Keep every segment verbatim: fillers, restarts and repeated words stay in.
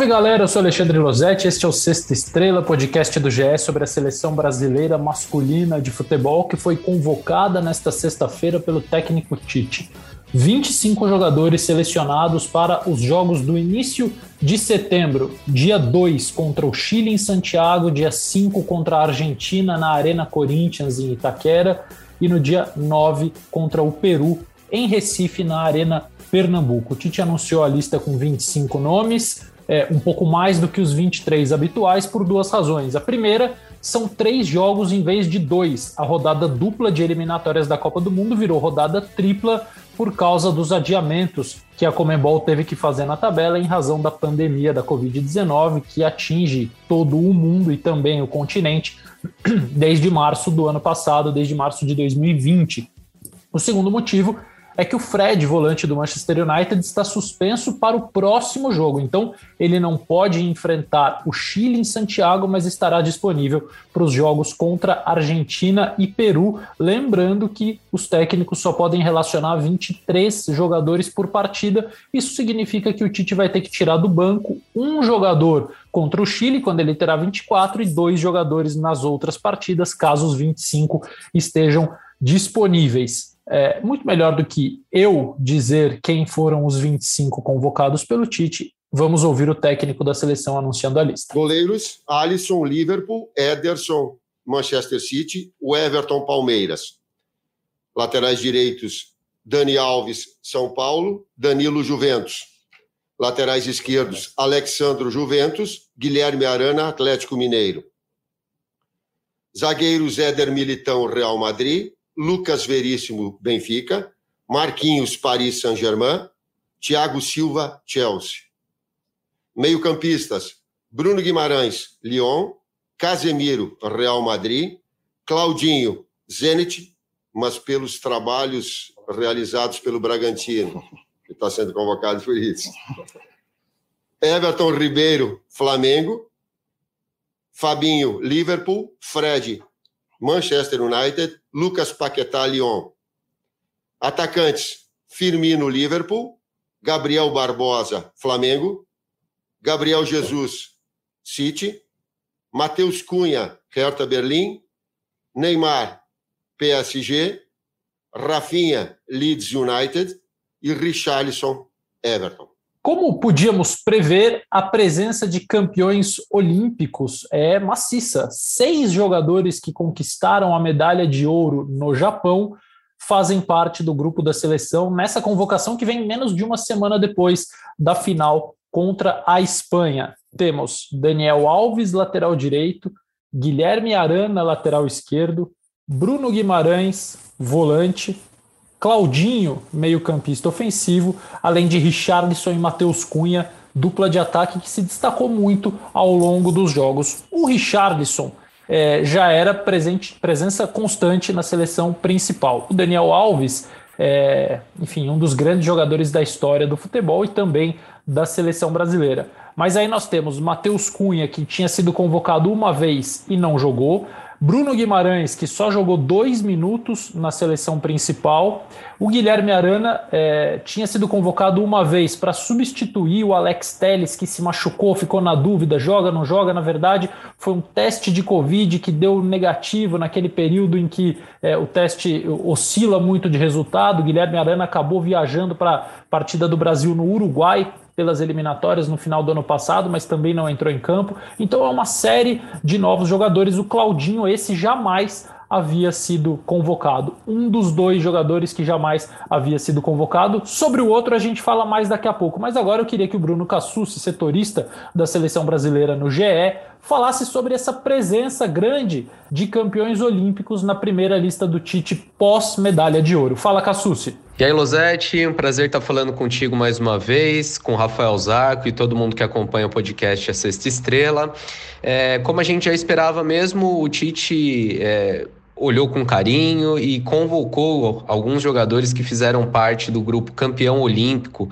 Salve galera, eu sou Alexandre Losetti, este é o Sexta Estrela, podcast do G E sobre a seleção brasileira masculina de futebol que foi convocada nesta sexta-feira pelo técnico Tite. vinte e cinco jogadores selecionados para os jogos do início de setembro, dia dois contra o Chile em Santiago, dia cinco contra a Argentina na Arena Corinthians em Itaquera e no dia nove contra o Peru em Recife na Arena Pernambuco. O Tite anunciou a lista com vinte e cinco nomes, é, um pouco mais do que os vinte e três habituais por duas razões. A primeira, são três jogos em vez de dois. A rodada dupla de eliminatórias da Copa do Mundo virou rodada tripla por causa dos adiamentos que a Conmebol teve que fazer na tabela em razão da pandemia da covid dezenove, que atinge todo o mundo e também o continente desde março do ano passado, desde março de dois mil e vinte. O segundo motivo é que o Fred, volante do Manchester United, está suspenso para o próximo jogo. Então, ele não pode enfrentar o Chile em Santiago, mas estará disponível para os jogos contra Argentina e Peru. Lembrando que os técnicos só podem relacionar vinte e três jogadores por partida. Isso significa que o Tite vai ter que tirar do banco um jogador contra o Chile, quando ele terá vinte e quatro, e dois jogadores nas outras partidas, caso os vinte e cinco estejam disponíveis. É muito melhor do que eu dizer quem foram os vinte e cinco convocados pelo Tite. Vamos ouvir o técnico da seleção anunciando a lista. Goleiros: Alisson, Liverpool; Ederson, Manchester City; o Everton, Palmeiras. Laterais direitos: Dani Alves, São Paulo; Danilo, Juventus. Laterais esquerdos: Alexandro, Juventus; Guilherme Arana, Atlético Mineiro. Zagueiros: Éder Militão, Real Madrid; Lucas Veríssimo, Benfica; Marquinhos, Paris Saint-Germain; Thiago Silva, Chelsea. Meio-campistas: Bruno Guimarães, Lyon; Casemiro, Real Madrid; Claudinho, Zenit, mas pelos trabalhos realizados pelo Bragantino, que está sendo convocado por isso. Everton Ribeiro, Flamengo; Fabinho, Liverpool; Fred, Manchester United; Lucas Paquetá, Lyon. Atacantes: Firmino, Liverpool; Gabriel Barbosa, Flamengo; Gabriel Jesus, City; Matheus Cunha, Hertha Berlim; Neymar, P S G; Rafinha, Leeds United; e Richarlison, Everton. Como podíamos prever, a presença de campeões olímpicos é maciça. Seis jogadores que conquistaram a medalha de ouro no Japão fazem parte do grupo da seleção nessa convocação que vem menos de uma semana depois da final contra a Espanha. Temos Daniel Alves, lateral direito; Guilherme Arana, lateral esquerdo; Bruno Guimarães, volante; Claudinho, meio-campista ofensivo, além de Richarlison e Matheus Cunha, dupla de ataque que se destacou muito ao longo dos jogos. O Richarlison é, já era presente, presença constante na seleção principal. O Daniel Alves, é, enfim, um dos grandes jogadores da história do futebol e também da seleção brasileira. Mas aí nós temos Matheus Cunha, que tinha sido convocado uma vez e não jogou; Bruno Guimarães, que só jogou dois minutos na seleção principal; o Guilherme Arana é, tinha sido convocado uma vez para substituir o Alex Telles, que se machucou, ficou na dúvida, joga, não joga. Na verdade, foi um teste de Covid que deu negativo naquele período em que é, o teste oscila muito de resultado. O Guilherme Arana acabou viajando para a partida do Brasil no Uruguai, pelas eliminatórias no final do ano passado, mas também não entrou em campo. Então é uma série de novos jogadores. O Claudinho, esse jamais havia sido convocado. Um dos dois jogadores que jamais havia sido convocado. Sobre o outro a gente fala mais daqui a pouco. Mas agora eu queria que o Bruno Cassucci, setorista da seleção brasileira no G E, falasse sobre essa presença grande de campeões olímpicos na primeira lista do Tite pós-medalha de ouro. Fala, Cassucci. E aí, Losetti, um prazer estar falando contigo mais uma vez, com o Rafael Zacco e todo mundo que acompanha o podcast A Sexta Estrela. É, como a gente já esperava mesmo, o Tite é, olhou com carinho e convocou alguns jogadores que fizeram parte do grupo campeão olímpico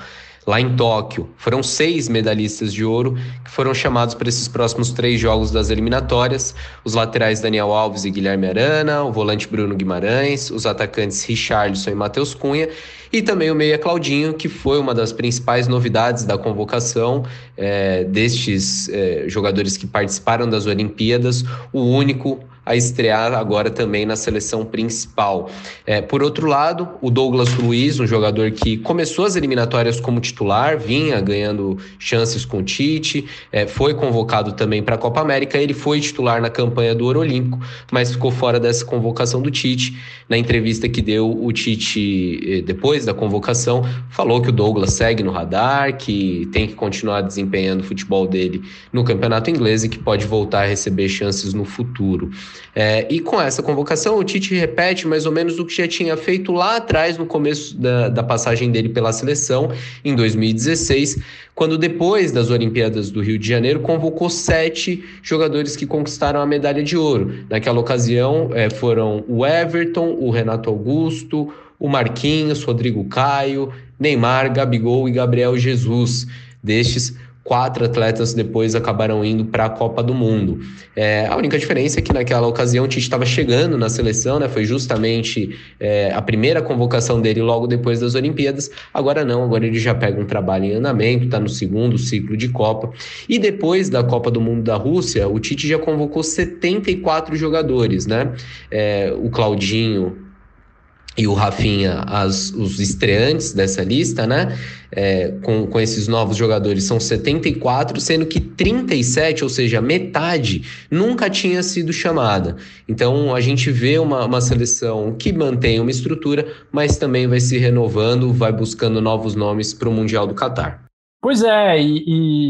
lá em Tóquio. Foram seis medalhistas de ouro que foram chamados para esses próximos três jogos das eliminatórias. Os laterais Daniel Alves e Guilherme Arana, o volante Bruno Guimarães, os atacantes Richarlison e Matheus Cunha, e também o meia Claudinho, que foi uma das principais novidades da convocação é, destes é, jogadores que participaram das Olimpíadas, o único a estrear agora também na seleção principal. É, por outro lado, o Douglas Luiz, um jogador que começou as eliminatórias como titular, vinha ganhando chances com o Tite, é, foi convocado também para a Copa América, ele foi titular na campanha do Ouro Olímpico, mas ficou fora dessa convocação do Tite. Na entrevista que deu, o Tite, depois da convocação, falou que o Douglas segue no radar, que tem que continuar desempenhando o futebol dele no campeonato inglês e que pode voltar a receber chances no futuro. É, e com essa convocação, o Tite repete mais ou menos o que já tinha feito lá atrás, no começo da, da passagem dele pela seleção, em dois mil e dezesseis, quando depois das Olimpíadas do Rio de Janeiro, convocou sete jogadores que conquistaram a medalha de ouro. Naquela ocasião, é, foram o Everton, o Renato Augusto, o Marquinhos, Rodrigo Caio, Neymar, Gabigol e Gabriel Jesus. Destes, quatro atletas depois acabaram indo para a Copa do Mundo. É, a única diferença é que naquela ocasião o Tite estava chegando na seleção, né? Foi justamente é, a primeira convocação dele logo depois das Olimpíadas. Agora não, agora ele já pega um trabalho em andamento, está no segundo ciclo de Copa. E depois da Copa do Mundo da Rússia, o Tite já convocou setenta e quatro jogadores, né? É, o Claudinho e o Rafinha, as, os estreantes dessa lista, né? É, com, com esses novos jogadores, são setenta e quatro, sendo que trinta e sete, ou seja, metade, nunca tinha sido chamada. Então a gente vê uma, uma seleção que mantém uma estrutura, mas também vai se renovando, vai buscando novos nomes para o Mundial do Catar. Pois é, e,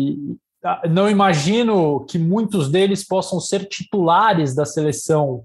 e não imagino que muitos deles possam ser titulares da seleção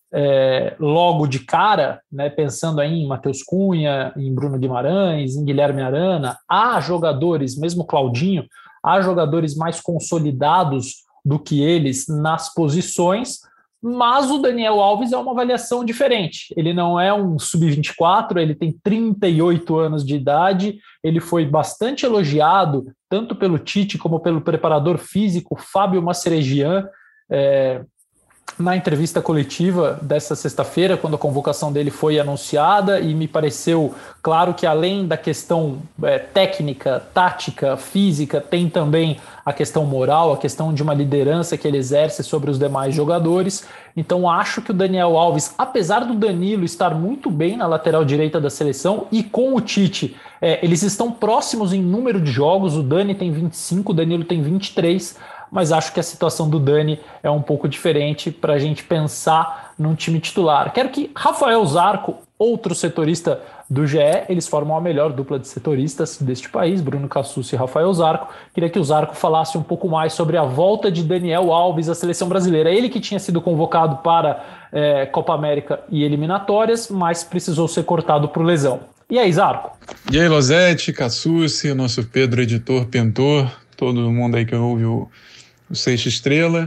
É, logo de cara, né, pensando aí em Matheus Cunha, em Bruno Guimarães, em Guilherme Arana. Há jogadores, mesmo Claudinho, há jogadores mais consolidados do que eles nas posições, mas o Daniel Alves é uma avaliação diferente. Ele não é um sub vinte e quatro, ele tem trinta e oito anos de idade, ele foi bastante elogiado, tanto pelo Tite como pelo preparador físico Fábio Masseregian, é, na entrevista coletiva dessa sexta-feira, quando a convocação dele foi anunciada, e me pareceu claro que além da questão é, técnica, tática, física, tem também a questão moral, a questão de uma liderança que ele exerce sobre os demais jogadores. Então acho que o Daniel Alves, apesar do Danilo estar muito bem na lateral direita da seleção, e com o Tite, é, eles estão próximos em número de jogos, o Dani tem vinte e cinco, o Danilo tem vinte e três, mas acho que a situação do Dani é um pouco diferente para a gente pensar num time titular. Quero que Rafael Zarco, outro setorista do G E, eles formam a melhor dupla de setoristas deste país, Bruno Cassucci e Rafael Zarco. Queria que o Zarco falasse um pouco mais sobre a volta de Daniel Alves à seleção brasileira. Ele que tinha sido convocado para é, Copa América e eliminatórias, mas precisou ser cortado por lesão. E aí, Zarco? E aí, Losetti, Cassucci, nosso Pedro, editor, pintor, todo mundo aí que ouve o o Sexta Estrela.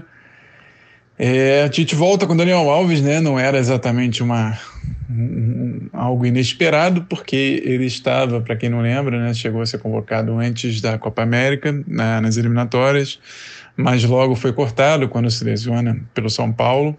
É, a Tite volta com Daniel Alves, né? Não era exatamente uma, um, algo inesperado, porque ele estava, para quem não lembra, né, chegou a ser convocado antes da Copa América, na, nas eliminatórias, mas logo foi cortado quando se lesiona pelo São Paulo.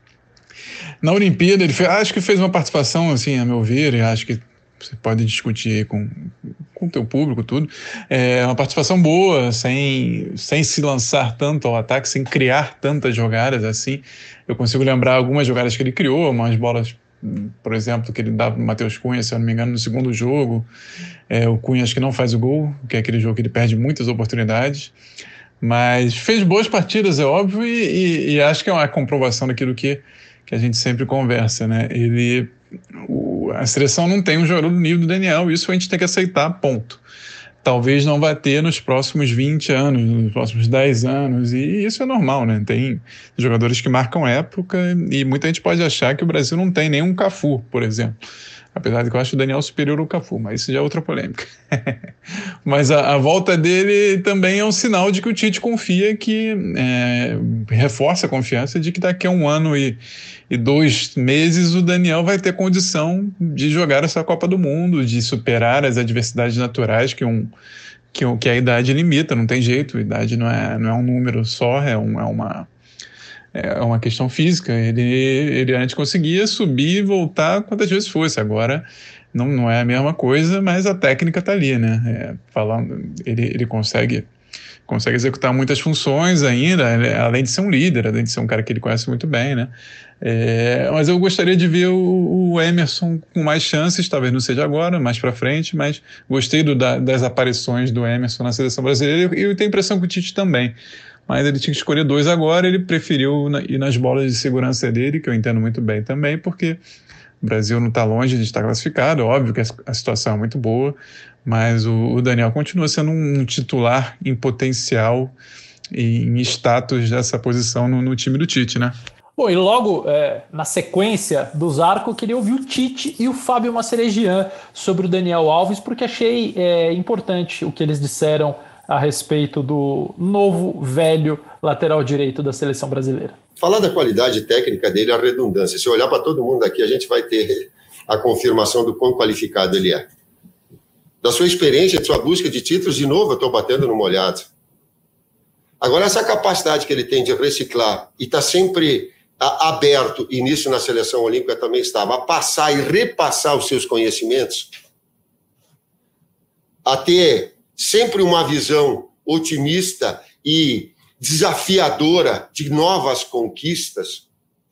Na Olimpíada, ele fez, acho que fez uma participação, assim, a meu ver, e acho que você pode discutir aí com com o teu público, tudo. É uma participação boa, sem, sem se lançar tanto ao ataque, sem criar tantas jogadas assim. Eu consigo lembrar algumas jogadas que ele criou, umas bolas, por exemplo, que ele dá para o Matheus Cunha, se eu não me engano, no segundo jogo. É, o Cunha acho que não faz o gol, que é aquele jogo que ele perde muitas oportunidades. Mas fez boas partidas, é óbvio, e, e, e acho que é uma comprovação daquilo que, que a gente sempre conversa, né? Ele... O, a seleção não tem um jogador do nível do Daniel, isso a gente tem que aceitar, ponto. Talvez não vai ter nos próximos vinte anos, nos próximos dez anos, e isso é normal, né? Tem jogadores que marcam época, e muita gente pode achar que o Brasil não tem nenhum Cafu, por exemplo. Apesar de que eu acho o Daniel superior ao Cafu, mas isso já é outra polêmica. Mas a, a volta dele também é um sinal de que o Tite confia, que é, reforça a confiança de que daqui a um ano e, e dois meses o Daniel vai ter condição de jogar essa Copa do Mundo, de superar as adversidades naturais que um, que, que a idade limita, não tem jeito, a idade não é, não é um número só, é, um, é, uma, é uma questão física. Ele, ele antes conseguia subir e voltar quantas vezes fosse, agora não, não é a mesma coisa, mas a técnica está ali, né? É, falando, ele, ele consegue... consegue executar muitas funções ainda, além de ser um líder, além de ser um cara que ele conhece muito bem, né? É, mas eu gostaria de ver o, o Emerson com mais chances, talvez não seja agora, mais para frente, mas gostei do, da, das aparições do Emerson na seleção brasileira, e eu tenho a impressão que o Tite também, mas ele tinha que escolher dois agora, ele preferiu ir nas bolas de segurança dele, que eu entendo muito bem também, porque o Brasil não está longe de estar classificado, óbvio que a situação é muito boa, mas o, o Daniel continua sendo um titular em potencial e em status dessa posição no, no time do Tite, né? Bom, e logo é, na sequência do Zarco, eu queria ouvir o Tite e o Fábio Masseregian sobre o Daniel Alves, porque achei é, importante o que eles disseram a respeito do novo, velho lateral direito da seleção brasileira. Falar da qualidade técnica dele é a redundância. Se olhar para todo mundo aqui, a gente vai ter a confirmação do quão qualificado ele é. Da sua experiência, de sua busca de títulos, de novo eu estou batendo no molhado. Agora, essa capacidade que ele tem de reciclar e está sempre a, aberto, e nisso na seleção olímpica também estava, a passar e repassar os seus conhecimentos, a ter sempre uma visão otimista e desafiadora de novas conquistas,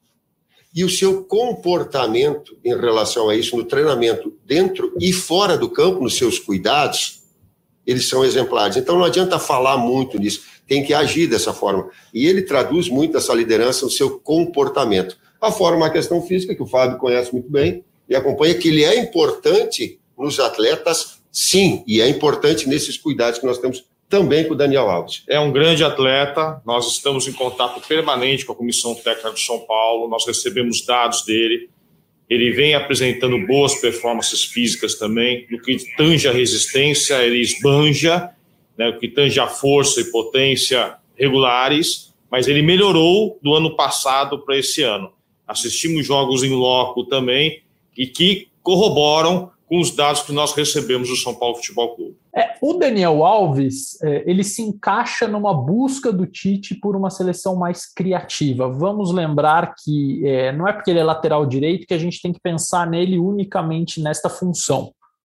e o seu comportamento em relação a isso no treinamento, dentro e fora do campo, nos seus cuidados, eles são exemplares. Então não adianta falar muito nisso, tem que agir dessa forma. E ele traduz muito essa liderança no seu comportamento. A forma, a questão física, que o Fábio conhece muito bem e acompanha, que ele é importante nos atletas, sim, e é importante nesses cuidados que nós temos também com o Daniel Alves. É um grande atleta, nós estamos em contato permanente com a Comissão Técnica de São Paulo, nós recebemos dados dele, ele vem apresentando boas performances físicas também, no que tange a resistência, ele esbanja, né, no que tange a força e potência regulares, mas ele melhorou do ano passado para esse ano. Assistimos jogos em loco também, e que corroboram com os dados que nós recebemos do São Paulo Futebol Clube. É, o Daniel Alves, é, ele se encaixa numa busca do Tite por uma seleção mais criativa. Vamos lembrar que é, não é porque ele é lateral direito que a gente tem que pensar nele unicamente nesta função.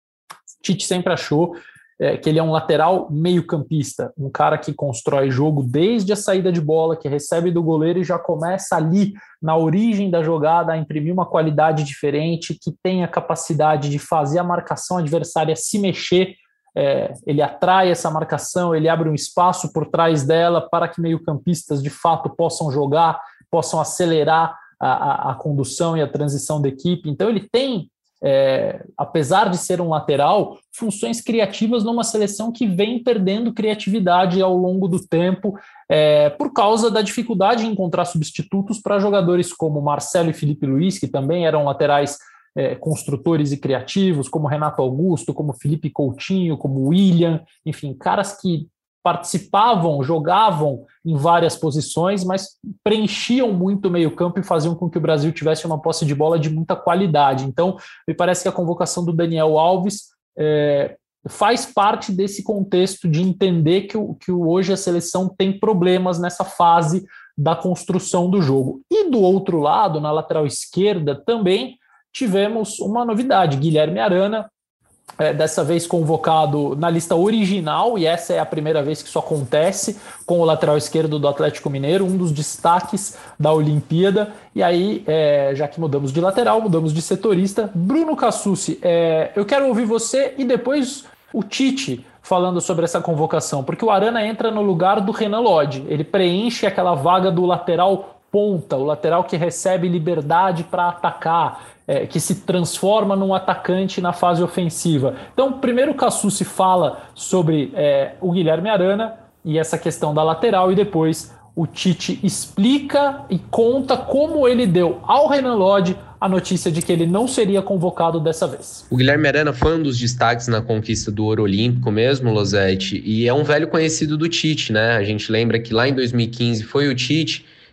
O Tite sempre achou é, que ele é um lateral meio-campista, um cara que constrói jogo desde a saída de bola, que recebe do goleiro e já começa ali, na origem da jogada, a imprimir uma qualidade diferente, que tem a capacidade de fazer a marcação adversária se mexer. É, ele atrai essa marcação, ele abre um espaço por trás dela para que meio-campistas de fato possam jogar, possam acelerar a, a, a condução e a transição da equipe. Então ele tem, é, apesar de ser um lateral, funções criativas numa seleção que vem perdendo criatividade ao longo do tempo, é, por causa da dificuldade em encontrar substitutos para jogadores como Marcelo e Felipe Luiz, que também eram laterais É, construtores e criativos, como Renato Augusto, como Felipe Coutinho, como William, enfim, caras que participavam, jogavam em várias posições, mas preenchiam muito o meio-campo e faziam com que o Brasil tivesse uma posse de bola de muita qualidade. Então, me parece que a convocação do Daniel Alves é, faz parte desse contexto de entender que, o, que hoje a seleção tem problemas nessa fase da construção do jogo. E do outro lado, na lateral esquerda, também tivemos uma novidade, Guilherme Arana, é, dessa vez convocado na lista original, e essa é a primeira vez que isso acontece com o lateral esquerdo do Atlético Mineiro, um dos destaques da Olimpíada. E aí, é, já que mudamos de lateral, mudamos de setorista, Bruno Cassucci, é, eu quero ouvir você e depois o Tite falando sobre essa convocação, porque o Arana entra no lugar do Renan Lodge, ele preenche aquela vaga do lateral ponta, o lateral que recebe liberdade para atacar, É, que se transforma num atacante na fase ofensiva. Então, primeiro o Cassucci fala sobre é, o Guilherme Arana e essa questão da lateral, e depois o Tite explica e conta como ele deu ao Renan Lodge a notícia de que ele não seria convocado dessa vez. O Guilherme Arana foi um dos destaques na conquista do ouro olímpico mesmo, Losetti, e é um velho conhecido do Tite, né? A gente lembra que lá em dois mil e quinze foi o Tite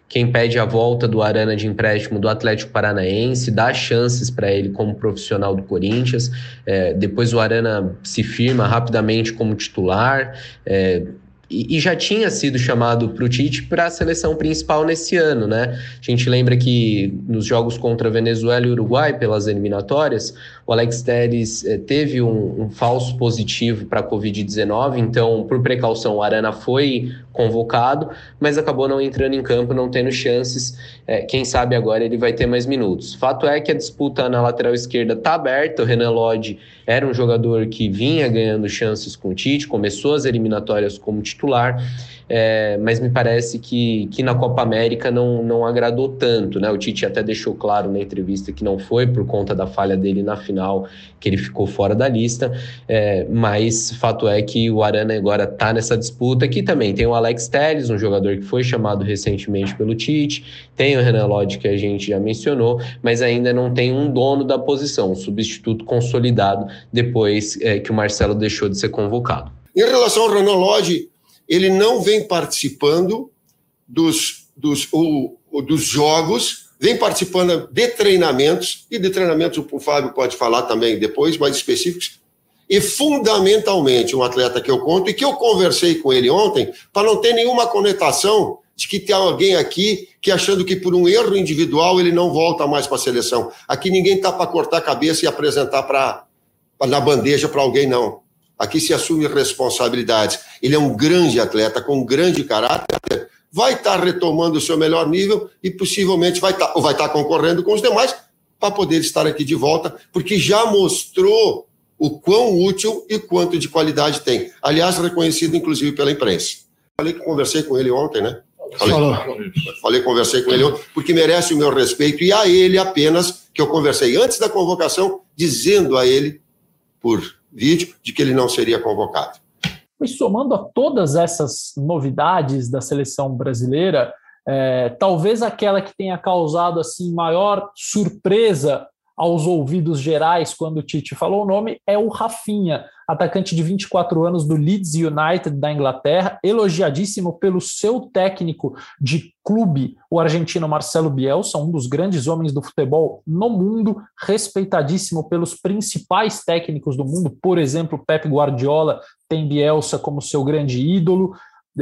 quem pede a volta do Arana de empréstimo do Atlético Paranaense, dá chances para ele como profissional do Corinthians. É, depois o Arana se firma rapidamente como titular, é, e, e já tinha sido chamado para o Tite para a seleção principal nesse ano, né? A gente lembra que nos jogos contra Venezuela e Uruguai, pelas eliminatórias, o Alex Telles eh, teve um, um falso positivo para a covid dezenove, então, por precaução, o Arana foi convocado, mas acabou não entrando em campo, não tendo chances. Eh, quem sabe agora ele vai ter mais minutos. Fato é que a disputa na lateral esquerda está aberta. O Renan Lodge era um jogador que vinha ganhando chances com o Tite, começou as eliminatórias como titular, É, mas me parece que, que na Copa América não, não agradou tanto, né? O Tite até deixou claro na entrevista que não foi por conta da falha dele na final, que ele ficou fora da lista, é, mas fato é que o Arana agora está nessa disputa. Aqui também tem o Alex Telles, um jogador que foi chamado recentemente pelo Tite, tem o Renan Lodge, que a gente já mencionou, mas ainda não tem um dono da posição, um substituto consolidado depois é, que o Marcelo deixou de ser convocado. Em relação ao Renan Lodge, ele não vem participando dos, dos, o, o, dos jogos, vem participando de treinamentos, e de treinamentos o Fábio pode falar também depois, mais específicos, e fundamentalmente um atleta que eu conto e que eu conversei com ele ontem, para não ter nenhuma conotação de que tem alguém aqui que achando que por um erro individual ele não volta mais para a seleção. Aqui ninguém está para cortar a cabeça e apresentar pra, pra, na bandeja para alguém, não. Aqui se assume responsabilidades. Ele é um grande atleta, com um grande caráter, vai estar retomando o seu melhor nível e possivelmente vai estar, ou vai estar concorrendo com os demais para poder estar aqui de volta, porque já mostrou o quão útil e quanto de qualidade tem. Aliás, reconhecido inclusive pela imprensa. Falei que conversei com ele ontem, né? Falei, falei, conversei com ele ontem, porque merece o meu respeito, e a ele apenas que eu conversei antes da convocação, dizendo a ele, por vídeo, de que ele não seria convocado. E somando a todas essas novidades da seleção brasileira, é, talvez aquela que tenha causado assim, maior surpresa aos ouvidos gerais quando o Tite falou o nome é o Rafinha, atacante de vinte e quatro anos do Leeds United da Inglaterra, elogiadíssimo pelo seu técnico de clube, o argentino Marcelo Bielsa, um dos grandes homens do futebol no mundo, respeitadíssimo pelos principais técnicos do mundo, por exemplo, Pep Guardiola tem Bielsa como seu grande ídolo.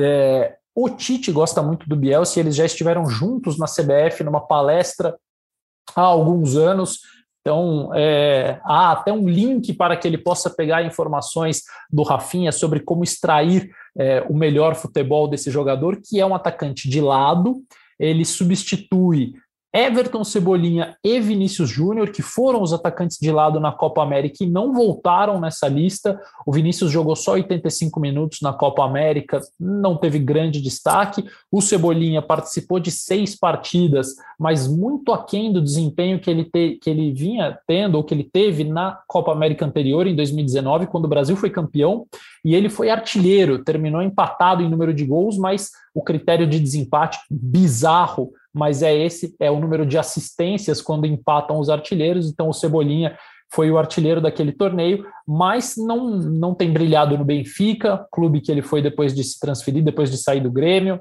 É, o Tite gosta muito do Bielsa e eles já estiveram juntos na C B F numa palestra há alguns anos. Então, é, há até um link para que ele possa pegar informações do Rafinha sobre como extrair é, o melhor futebol desse jogador, que é um atacante de lado. Ele substitui Everton, Cebolinha e Vinícius Júnior, que foram os atacantes de lado na Copa América e não voltaram nessa lista. O Vinícius jogou só oitenta e cinco minutos na Copa América, não teve grande destaque. O Cebolinha participou de seis partidas, mas muito aquém do desempenho que ele, te, que ele vinha tendo, ou que ele teve na Copa América anterior, em dois mil e dezenove, quando o Brasil foi campeão, e ele foi artilheiro, terminou empatado em número de gols, mas o critério de desempate bizarro, mas é esse, é o número de assistências quando empatam os artilheiros. Então o Cebolinha foi o artilheiro daquele torneio, mas não, não tem brilhado no Benfica, clube que ele foi depois de se transferir, depois de sair do Grêmio,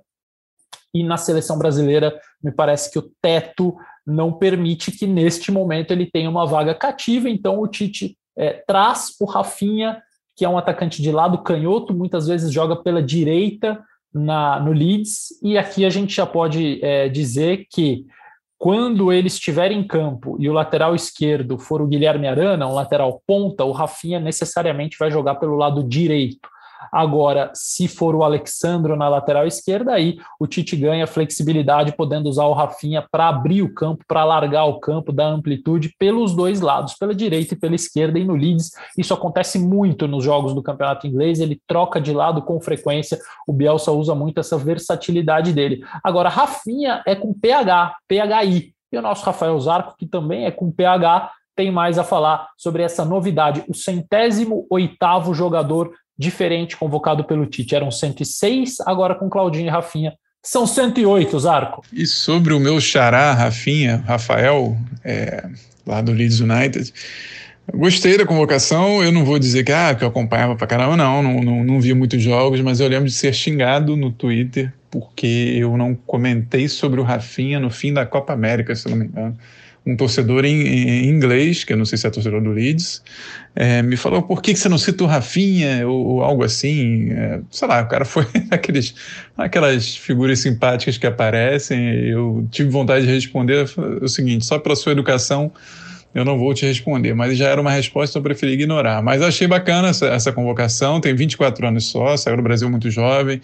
e na seleção brasileira me parece que o teto não permite que neste momento ele tenha uma vaga cativa. Então o Tite é, traz o Rafinha, que é um atacante de lado canhoto, muitas vezes joga pela direita, Na, no Leeds, e aqui a gente já pode é, dizer que quando ele estiver em campo e o lateral esquerdo for o Guilherme Arana, um lateral ponta, o Rafinha necessariamente vai jogar pelo lado direito. Agora, se for o Alexandro na lateral esquerda, aí o Tite ganha flexibilidade, podendo usar o Rafinha para abrir o campo, para alargar o campo, dar amplitude pelos dois lados, pela direita e pela esquerda. E no Leeds isso acontece muito nos jogos do campeonato inglês, ele troca de lado com frequência, o Bielsa usa muito essa versatilidade dele. Agora, Rafinha é com P H, P H I, e o nosso Rafael Zarco, que também é com P H, tem mais a falar sobre essa novidade, o centésimo oitavo jogador diferente convocado pelo Tite. Eram cento e seis, agora com Claudinho e Rafinha são cento e oito, Zarco. E sobre o meu xará, Rafinha, Rafael, é, lá do Leeds United, gostei da convocação. Eu não vou dizer que, ah, que eu acompanhava pra caramba, não, não, não, não vi muitos jogos, mas eu lembro de ser xingado no Twitter porque eu não comentei sobre o Rafinha no fim da Copa América, se não me engano. Um torcedor em, em inglês, que eu não sei se é torcedor do Leeds, é, me falou, por que, que você não cita o Rafinha, ou, ou algo assim, é, sei lá, o cara foi aqueles, aquelas figuras simpáticas que aparecem, eu tive vontade de responder o seguinte, só pela sua educação eu não vou te responder, mas já era uma resposta, eu preferi ignorar, mas achei bacana essa, essa convocação, tem vinte e quatro anos só, saiu do Brasil muito jovem,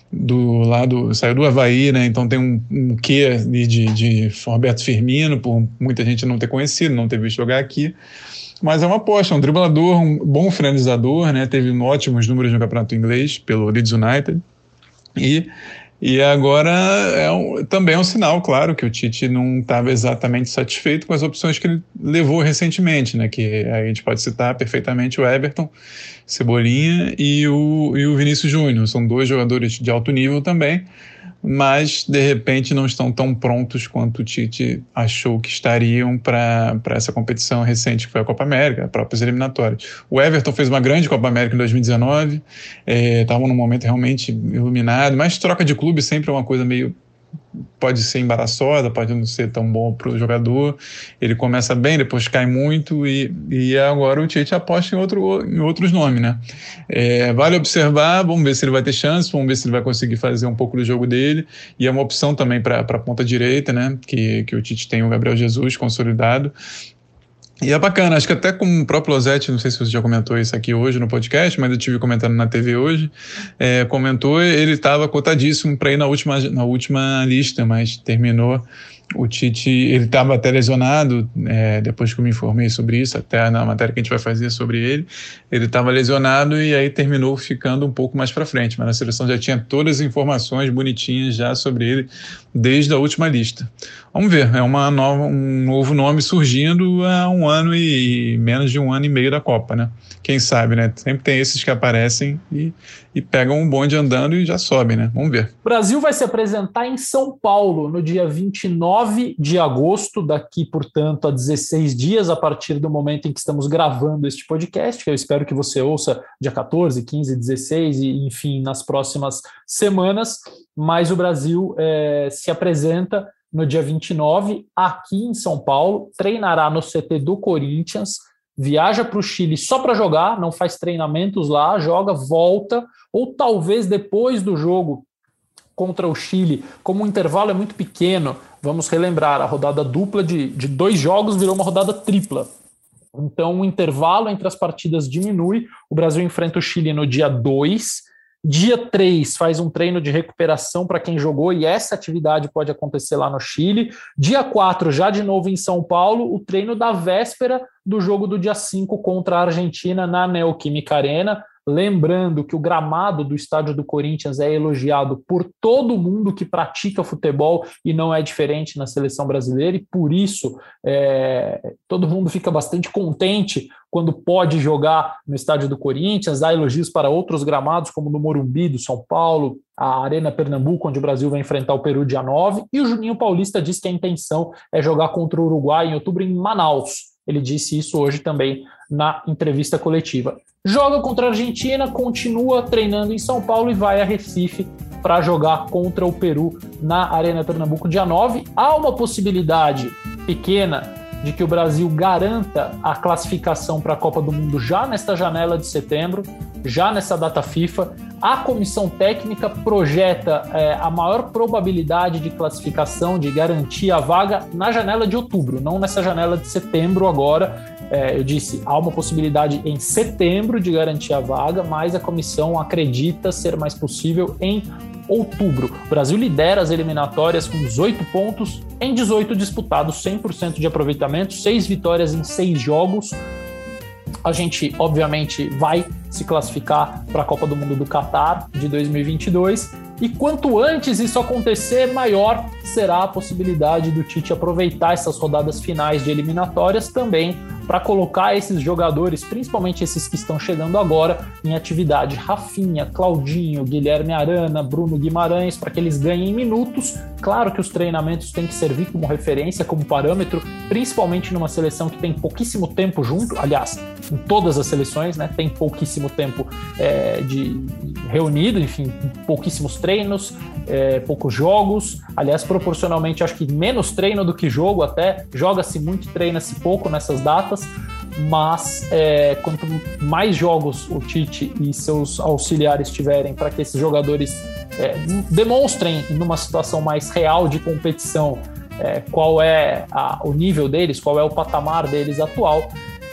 do lado, saiu do Avaí, né? Então tem um, um quê de, de, de Roberto Firmino, por muita gente não ter conhecido, não ter visto jogar aqui, mas é uma aposta, um driblador, um bom finalizador, né? Teve ótimos números no campeonato inglês pelo Leeds United, e E agora é um, também é um sinal, claro, que o Tite não estava exatamente satisfeito com as opções que ele levou recentemente, né? Que a gente pode citar perfeitamente o Everton, Cebolinha e o, e o Vinícius Júnior. São dois jogadores de alto nível também, mas de repente não estão tão prontos quanto o Tite achou que estariam para essa competição recente que foi a Copa América, as próprias eliminatórias. O Everton fez uma grande Copa América em dois mil e dezenove, estavam é, num momento realmente iluminado, mas troca de clube sempre é uma coisa meio... pode ser embaraçosa, pode não ser tão bom para o jogador, ele começa bem, depois cai muito e, e agora o Tite aposta em, outro, em outros nomes, né? É, vale observar, vamos ver se ele vai ter chance, vamos ver se ele vai conseguir fazer um pouco do jogo dele, e é uma opção também para a ponta direita, né? Que, que o Tite tem o Gabriel Jesus consolidado. E é bacana, acho que até com o próprio Losetti, não sei se você já comentou isso aqui hoje no podcast, mas eu tive comentando na T V hoje, é, comentou, ele estava cotadíssimo para ir na última, na última lista, mas terminou o Tite, ele estava até lesionado, é, depois que eu me informei sobre isso, até na matéria que a gente vai fazer sobre ele, ele estava lesionado e aí terminou ficando um pouco mais para frente, mas a seleção já tinha todas as informações bonitinhas já sobre ele desde a última lista. Vamos ver, é uma nova, um novo nome surgindo há um ano e menos de um ano e meio da Copa, né? Quem sabe, né? Sempre tem esses que aparecem e, e pegam um bonde andando e já sobem, né? Vamos ver. O Brasil vai se apresentar em São Paulo no dia vinte e nove de agosto, daqui, portanto, a dezesseis dias, a partir do momento em que estamos gravando este podcast, que eu espero que você ouça dia quatorze, quinze, dezesseis e, enfim, nas próximas semanas, mas o Brasil é, se apresenta no dia vinte e nove, aqui em São Paulo, treinará no C T do Corinthians, viaja para o Chile só para jogar, não faz treinamentos lá, joga, volta, ou talvez depois do jogo contra o Chile, como o intervalo é muito pequeno, vamos relembrar, a rodada dupla de, de dois jogos virou uma rodada tripla. Então o intervalo entre as partidas diminui, o Brasil enfrenta o Chile no dia dois, dia três faz um treino de recuperação para quem jogou e essa atividade pode acontecer lá no Chile. Dia quatro, já de novo em São Paulo, o treino da véspera do jogo do dia cinco contra a Argentina na Neoquímica Arena. Lembrando que o gramado do estádio do Corinthians é elogiado por todo mundo que pratica futebol e não é diferente na seleção brasileira e por isso é, todo mundo fica bastante contente quando pode jogar no estádio do Corinthians. Há elogios para outros gramados como no Morumbi do São Paulo, a Arena Pernambuco, onde o Brasil vai enfrentar o Peru dia nove, e o Juninho Paulista diz que a intenção é jogar contra o Uruguai em outubro em Manaus. Ele disse isso hoje também na entrevista coletiva. Joga contra a Argentina, continua treinando em São Paulo e vai a Recife para jogar contra o Peru na Arena Pernambuco dia nove. Há uma possibilidade pequena de que o Brasil garanta a classificação para a Copa do Mundo já nesta janela de setembro, já nessa data FIFA. A comissão técnica projeta é, a maior probabilidade de classificação, de garantir a vaga na janela de outubro, não nessa janela de setembro agora. É, eu disse, há uma possibilidade em setembro de garantir a vaga, mas a comissão acredita ser mais possível em outubro. O Brasil lidera as eliminatórias com dezoito pontos em dezoito disputados, cem por cento de aproveitamento, seis vitórias em seis jogos. A gente, obviamente, vai se classificar para a Copa do Mundo do Catar de dois mil e vinte e dois. E quanto antes isso acontecer, maior será a possibilidade do Tite aproveitar essas rodadas finais de eliminatórias também para colocar esses jogadores, principalmente esses que estão chegando agora, em atividade. Rafinha, Claudinho, Guilherme Arana, Bruno Guimarães, para que eles ganhem minutos. Claro que os treinamentos têm que servir como referência, como parâmetro, principalmente numa seleção que tem pouquíssimo tempo junto, aliás, em todas as seleções, né, tem pouquíssimo tempo é, de reunido, enfim, pouquíssimos treinos, é, poucos jogos, aliás, proporcionalmente acho que menos treino do que jogo até, joga-se muito e treina-se pouco nessas datas, mas é, quanto mais jogos o Tite e seus auxiliares tiverem para que esses jogadores é, demonstrem numa situação mais real de competição é, qual é a, o nível deles, qual é o patamar deles atual,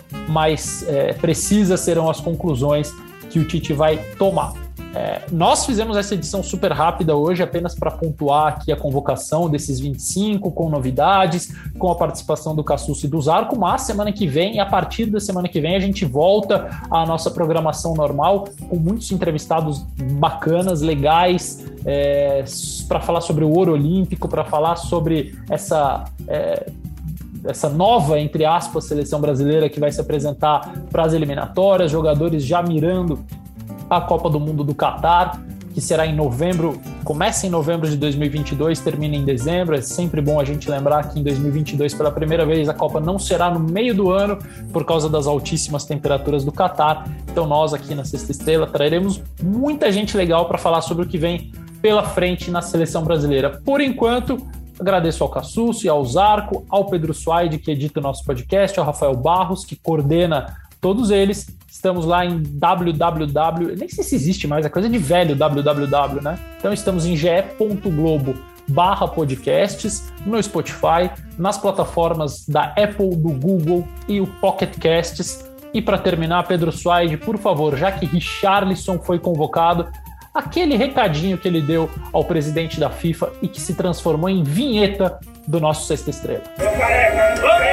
mais é, precisas serão as conclusões que o Tite vai tomar. É, nós fizemos essa edição super rápida hoje apenas para pontuar aqui a convocação desses vinte e cinco, com novidades, com a participação do Cassucci e do Zarco, mas semana que vem, a partir da semana que vem, a gente volta à nossa programação normal, com muitos entrevistados bacanas, legais, é, para falar sobre o ouro olímpico, para falar sobre essa... É, essa nova, entre aspas, seleção brasileira que vai se apresentar para as eliminatórias, jogadores já mirando a Copa do Mundo do Catar, que será em novembro, começa em novembro de dois mil e vinte e dois, termina em dezembro. É sempre bom a gente lembrar que em dois mil e vinte e dois, pela primeira vez, a Copa não será no meio do ano por causa das altíssimas temperaturas do Catar. Então nós aqui na Sexta Estrela traremos muita gente legal para falar sobre o que vem pela frente na seleção brasileira. Por enquanto, agradeço ao Cassucci, ao Zarco, ao Pedro Suaide, que edita o nosso podcast, ao Rafael Barros, que coordena todos eles. Estamos lá em www, nem sei se existe mais, é coisa de velho www, né? Então estamos em ge.globo barra podcasts, no Spotify, nas plataformas da Apple, do Google e o Pocket Casts. E para terminar, Pedro Suaide, por favor, já que Richarlison foi convocado, aquele recadinho que ele deu ao presidente da FIFA e que se transformou em vinheta do nosso Sexta Estrela.